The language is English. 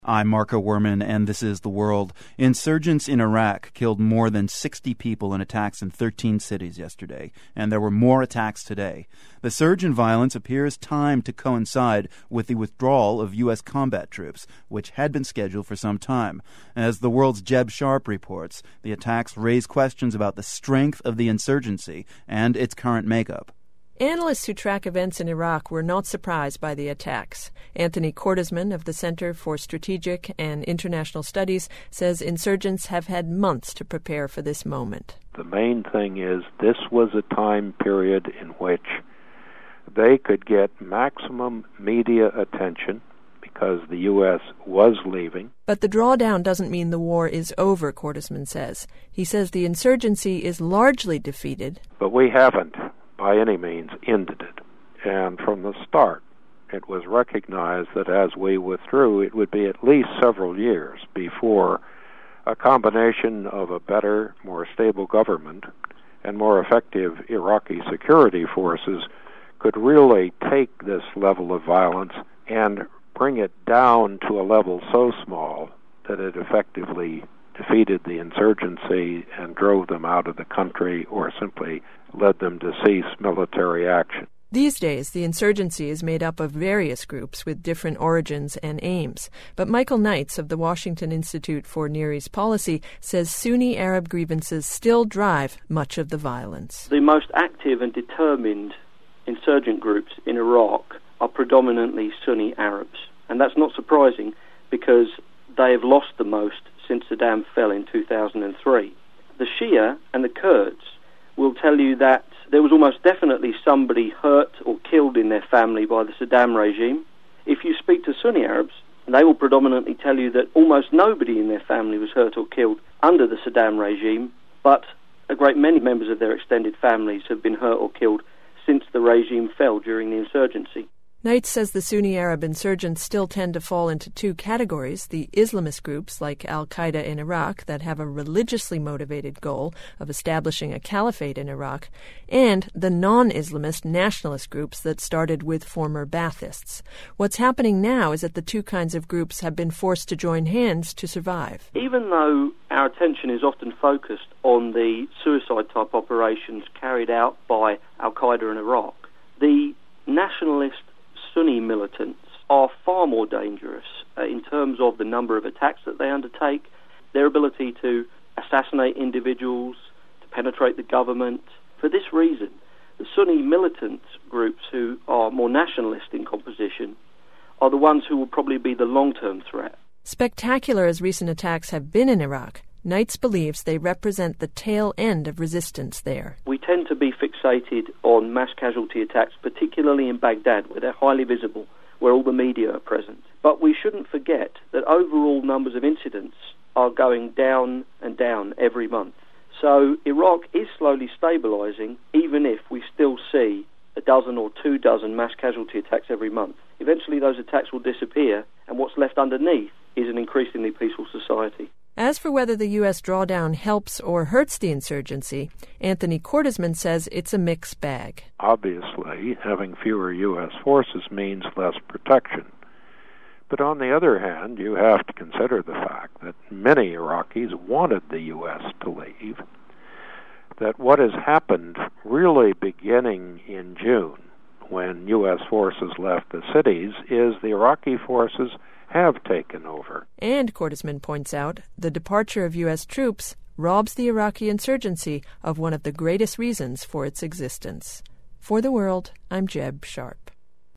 I'm Marco Werman, and this is The World. Insurgents in Iraq killed more than 60 people in attacks in 13 cities yesterday, and there were more attacks today. The surge in violence appears timed to coincide with the withdrawal of U.S. combat troops, which had been scheduled for some time. As The World's Jeb Sharp reports, the attacks raise questions about the strength of the insurgency and its current makeup. Analysts who track events in Iraq were not surprised by the attacks. Anthony Cordesman of the Center for Strategic and International Studies says insurgents have had months to prepare for this moment. The main thing is this was a time period in which they could get maximum media attention because the U.S. was leaving. But the drawdown doesn't mean the war is over, Cordesman says. He says the insurgency is largely defeated. But we haven't by any means ended it. And from the start, it was recognized that as we withdrew, it would be at least several years before a combination of a better, more stable government and more effective Iraqi security forces could really take this level of violence and bring it down to a level so small that it effectively defeated the insurgency and drove them out of the country or simply led them to cease military action. These days, the insurgency is made up of various groups with different origins and aims. But Michael Knights of the Washington Institute for Near East Policy says Sunni Arab grievances still drive much of the violence. The most active and determined insurgent groups in Iraq are predominantly Sunni Arabs. And that's not surprising because they have lost the most since Saddam fell in 2003. The Shia and the Kurds will tell you that there was almost definitely somebody hurt or killed in their family by the Saddam regime. If you speak to Sunni Arabs, they will predominantly tell you that almost nobody in their family was hurt or killed under the Saddam regime, but a great many members of their extended families have been hurt or killed since the regime fell during the insurgency. Knight says the Sunni Arab insurgents still tend to fall into two categories: the Islamist groups like al-Qaeda in Iraq that have a religiously motivated goal of establishing a caliphate in Iraq, and the non-Islamist nationalist groups that started with former Baathists. What's happening now is that the two kinds of groups have been forced to join hands to survive. Even though our attention is often focused on the suicide-type operations carried out by al-Qaeda in Iraq, the nationalist Sunni militants are far more dangerous in terms of the number of attacks that they undertake, their ability to assassinate individuals, to penetrate the government. For this reason, the Sunni militant groups who are more nationalist in composition are the ones who will probably be the long-term threat. Spectacular as recent attacks have been in Iraq, Knights believes they represent the tail end of resistance there. We tend to be fixated on mass casualty attacks, particularly in Baghdad, where they're highly visible, where all the media are present. But we shouldn't forget that overall numbers of incidents are going down and down every month. So Iraq is slowly stabilizing, even if we still see a dozen or 24 mass casualty attacks every month. Eventually those attacks will disappear, and what's left underneath is an increasingly peaceful society. As for whether the U.S. drawdown helps or hurts the insurgency, Anthony Cordesman says it's a mixed bag. Obviously, having fewer U.S. forces means less protection. But on the other hand, you have to consider the fact that many Iraqis wanted the U.S. to leave, that what has happened really beginning in June, when U.S. forces left the cities, is the Iraqi forces have taken over. And, Cordesman points out, the departure of U.S. troops robs the Iraqi insurgency of one of the greatest reasons for its existence. For The World, I'm Jeb Sharp.